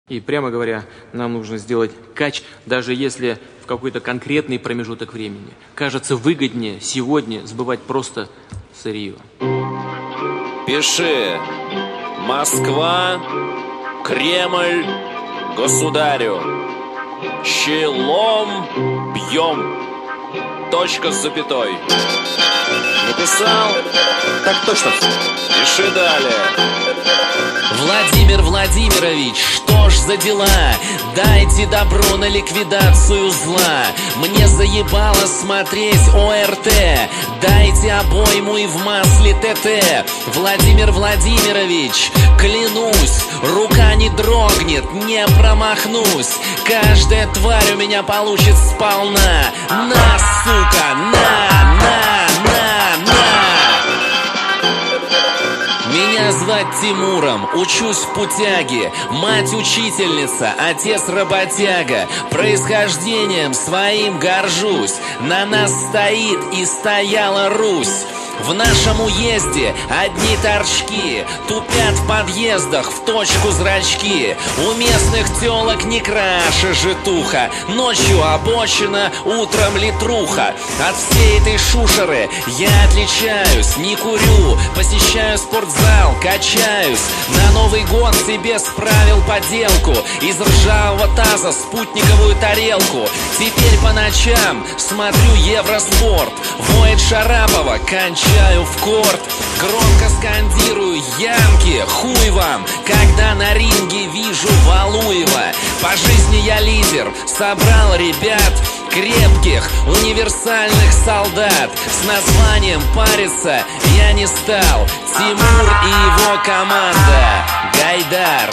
И прямо говоря, нам нужно сделать кач, даже если в какой-то конкретный промежуток времени кажется выгоднее сегодня сбывать просто сырье. Пиши: Москва, Кремль, государю. Щелом бьем. Точка с запятой. Написал? Так точно. Пиши далее. Владимир Владимирович, что ж за дела? Дайте добро на ликвидацию зла. Мне заебало смотреть ОРТ. Дайте обойму и в масле ТТ. Владимир Владимирович, клянусь, рука не дрогнет, не промахнусь. Каждая тварь у меня получит сполна. На, сука, на. Меня звать Тимуром, учусь в Путяге. Мать учительница, отец работяга. Происхождением своим горжусь. На нас стоит и стояла Русь. В нашем уезде одни торчки, тупят в подъездах в точку зрачки. У местных телок не краше житуха. Ночью обочина, утром литруха. От всей этой шушеры я отличаюсь. Не курю, посещаю спортзал, качаюсь. На Новый год себе справил поделку. Из ржавого таза спутниковую тарелку. Теперь по ночам смотрю Евроспорт. Воет Шарапова, кончаю в корт. Громко скандирую: Янки, хуй вам, когда на ринге вижу Валуева. По жизни я лидер, собрал ребят крепких, универсальных солдат. С названием париться я не стал. Тимур и его команда. Гайдар.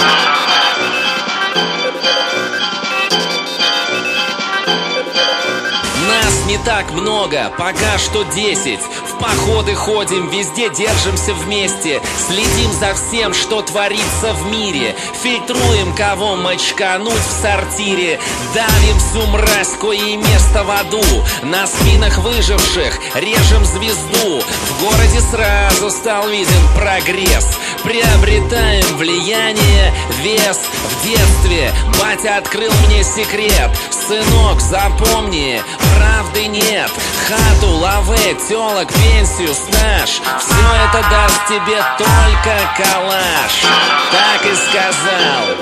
Нас не так много, пока что 10. В походы ходим, везде держимся вместе. Следим за всем, что творится в мире. Фильтруем, кого мочкануть в сортире. Давим всю мразь, кое место в аду. На спинах выживших режем звезду. В городе сразу стал виден прогресс. Приобретаем влияние, вес. В детстве батя открыл мне секрет: сынок, запомни, правды нет. Хату, лаве, телок, пенсию, стаж. Все это даст тебе только калаш. Так и сказал.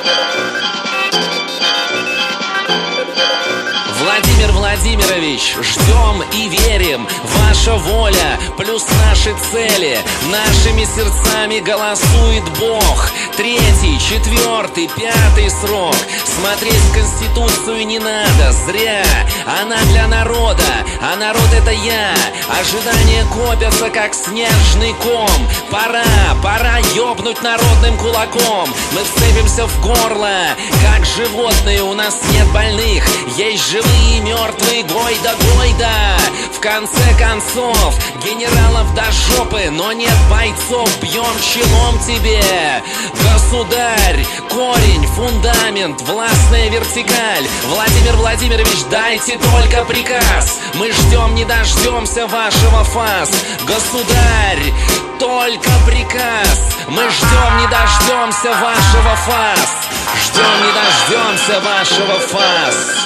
Владимир Владимирович, ждем и верим. Ваша воля плюс наши цели. Нашими сердцами голосует Бог. 3-й, 4-й, 5-й срок. Смотреть Конституцию не надо, зря. Она для народа, а народ это я. Ожидания копятся, как снежный ком. Пора ёбнуть народным кулаком. Мы вцепимся в горло, как животные. У нас нет больных, есть живые и мертвые. Гойда. В конце концов, генералов до жопы, но нет бойцов. Бьем челом тебе, государь. Корень, фундамент, властная вертикаль. Владимир Владимирович, дайте только приказ. Мы ждем, не дождемся вашего фас. Государь, только приказ. Мы ждем, не дождемся вашего фас. Ждем, не дождемся вашего фас.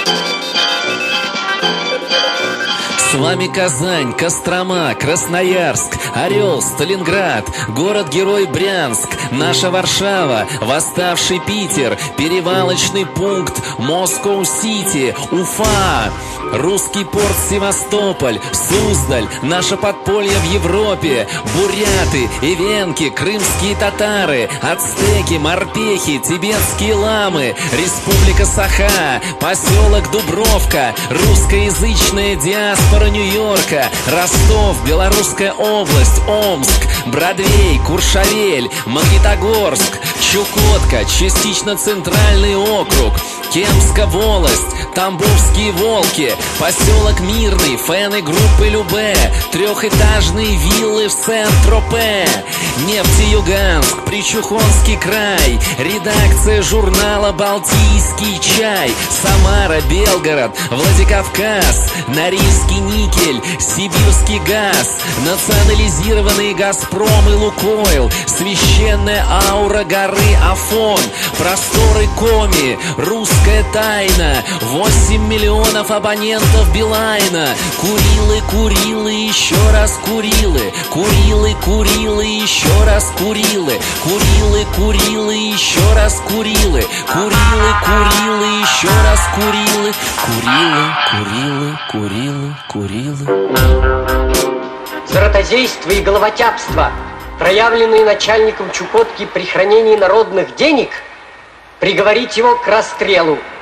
С вами Казань, Кострома, Красноярск, Орел, Сталинград, город-герой Брянск, наша Варшава, восставший Питер, перевалочный пункт Москоу-Сити, Уфа, русский порт Севастополь, Суздаль, наше подполье в Европе, буряты, эвенки, крымские татары, ацтеки, морпехи, тибетские ламы, республика Саха, поселок Дубровка, русскоязычная диаспора Нью-Йорка, Ростов, Белорусская область, Омск, Бродвей, Куршавель, Магнитогорск, Чукотка, частично Центральный округ, Кемская волость, Тамбовские волки, поселок Мирный, фэны группы Любе, трехэтажные виллы в Сент-Тропе, Нефтеюганск, Причухонский край, редакция журнала «Балтийский чай», Самара, Белгород, Владикавказ, Норильский никель, Сибирский газ, национализированные «Газпром» и «Лукойл», священная аура горы Афон, просторы Коми, русская тайна, 8 миллионов абонентов Билайна. Курилы, курилы, еще раз курилы, курилы, курилы, еще раз курилы, курилы, курилы, еще раз курилы, курилы, курилы, еще раз курилы, курилы, курилы, курилы, курилы. За ротозейство и головотяпство, проявленные начальником Чукотки при хранении народных денег, приговорить его к расстрелу.